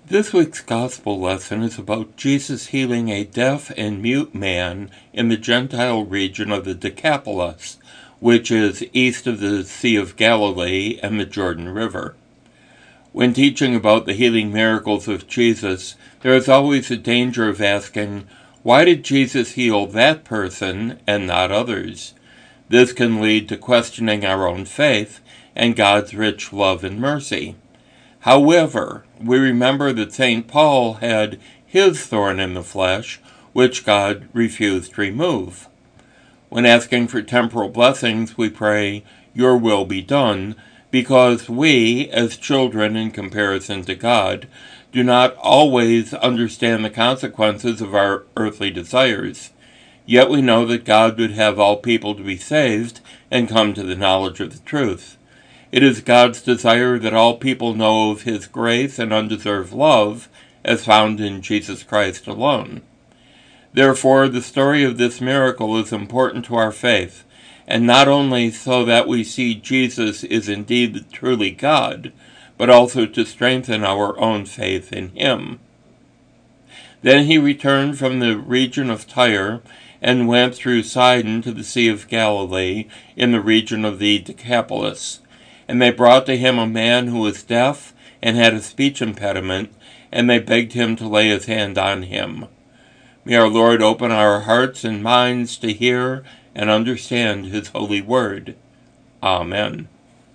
This week's Gospel lesson is about Jesus healing a deaf and mute man in the Gentile region of the Decapolis, which is east of the Sea of Galilee and the Jordan River. When teaching about the healing miracles of Jesus, there is always a danger of asking, why did Jesus heal that person and not others? This can lead to questioning our own faith and God's rich love and mercy. However, we remember that St. Paul had his thorn in the flesh, which God refused to remove. When asking for temporal blessings, we pray, "Your will be done," because we, as children in comparison to God, do not always understand the consequences of our earthly desires. Yet we know that God would have all people to be saved and come to the knowledge of the truth. It is God's desire that all people know of His grace and undeserved love, as found in Jesus Christ alone. Therefore, the story of this miracle is important to our faith, and not only so that we see Jesus is indeed truly God, but also to strengthen our own faith in Him. Then he returned from the region of Tyre and went through Sidon to the Sea of Galilee in the region of the Decapolis. And they brought to him a man who was deaf and had a speech impediment, and they begged him to lay his hand on him. May our Lord open our hearts and minds to hear and understand His holy word. Amen.